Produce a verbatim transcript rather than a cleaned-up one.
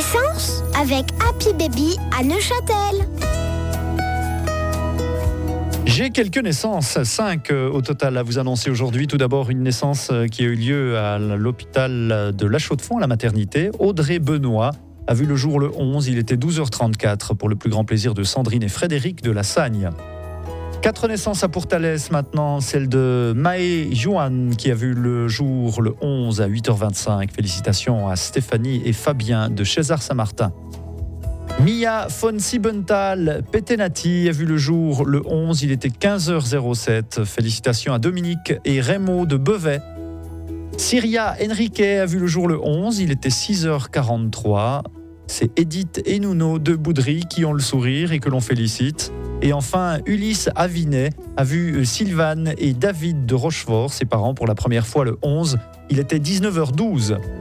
naissance avec Happy Baby à Neuchâtel. J'ai quelques naissances, cinq au total à vous annoncer aujourd'hui. Tout d'abord, une naissance qui a eu lieu à l'hôpital de La Chaux-de-Fonds, à la maternité. Audrey Benoît a vu le jour le onze, il était douze heures trente-quatre, pour le plus grand plaisir de Sandrine et Frédéric de La Sagne. Quatre naissances à Pourtalès maintenant, celle de Maë Johan qui a vu le jour le onze à huit heures vingt-cinq. Félicitations à Stéphanie et Fabien de César-Saint-Martin. Mia von Siebenthal Petenati a vu le jour le onze, il était quinze heures sept. Félicitations à Dominique et Raymond de Bevet. Syria Enrique a vu le jour le onze, il était six heures quarante-trois. C'est Edith et Nuno de Boudry qui ont le sourire et que l'on félicite. Et enfin, Ulysse Avinet a vu Sylvane et David de Rochefort, ses parents, pour la première fois le onze. Il était dix-neuf heures douze.